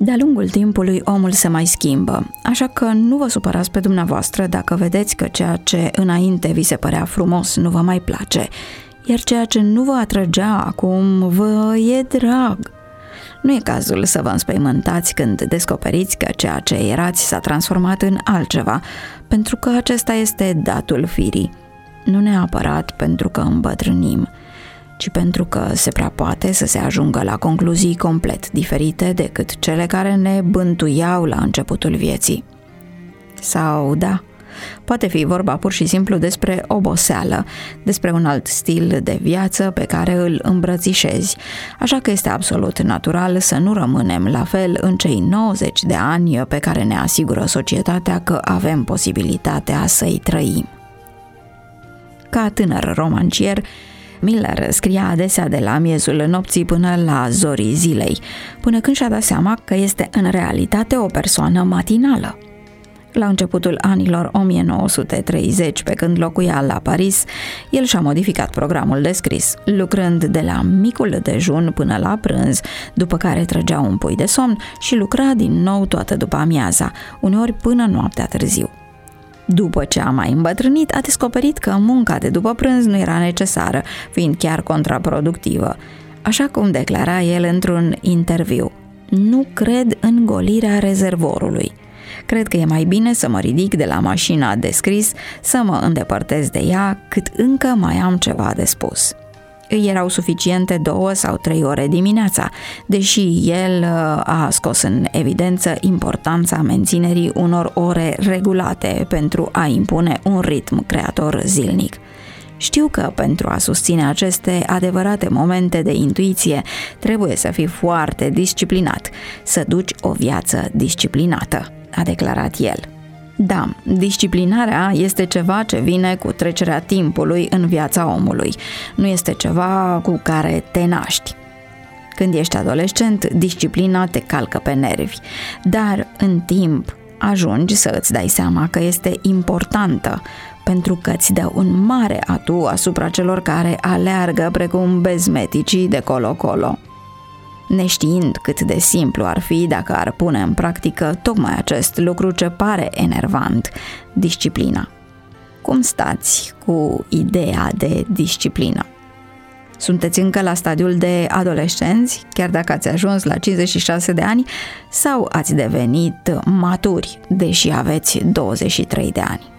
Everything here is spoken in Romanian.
De-a lungul timpului, omul se mai schimbă, așa că nu vă supărați pe dumneavoastră dacă vedeți că ceea ce înainte vi se părea frumos nu vă mai place, iar ceea ce nu vă atrăgea acum vă e drag. Nu e cazul să vă înspăimântați când descoperiți că ceea ce erați s-a transformat în altceva, pentru că acesta este datul firii, nu neapărat pentru că îmbătrânim, ci pentru că se prea poate să se ajungă la concluzii complet diferite decât cele care ne bântuiau la începutul vieții. Sau, da, poate fi vorba pur și simplu despre oboseală, despre un alt stil de viață pe care îl îmbrățișezi, așa că este absolut natural să nu rămânem la fel în cei 90 de ani pe care ne asigură societatea că avem posibilitatea să-i trăim. Ca tânăr romancier, Miller scria adesea de la miezul nopții până la zorii zilei, până când și-a dat seama că este în realitate o persoană matinală. La începutul anilor 1930, pe când locuia la Paris, el și-a modificat programul de scris, lucrând de la micul dejun până la prânz, după care trăgea un pui de somn și lucra din nou toată după amiaza, uneori până noaptea târziu. După ce a mai îmbătrânit, a descoperit că munca de după prânz nu era necesară, fiind chiar contraproductivă. Așa cum declara el într-un interviu: "Nu cred în golirea rezervorului. Cred că e mai bine să mă ridic de la mașina de scris, să mă îndepărtez de ea, cât încă mai am ceva de spus." Îi erau suficiente 2 sau 3 ore dimineața, deși el a scos în evidență importanța menținerii unor ore regulate pentru a impune un ritm creator zilnic. Știu că pentru a susține aceste adevărate momente de intuiție trebuie să fii foarte disciplinat, să duci o viață disciplinată, a declarat el. Da, disciplinarea este ceva ce vine cu trecerea timpului în viața omului. Nu este ceva cu care te naști. Când ești adolescent, disciplina te calcă pe nervi, dar în timp ajungi să îți dai seama că este importantă, pentru că îți dă un mare atu asupra celor care aleargă precum bezmeticii de colo-colo. Neștiind cât de simplu ar fi dacă ar pune în practică tocmai acest lucru ce pare enervant, disciplina. Cum stați cu ideea de disciplină? Sunteți încă la stadiul de adolescenți, chiar dacă ați ajuns la 56 de ani, sau ați devenit maturi, deși aveți 23 de ani?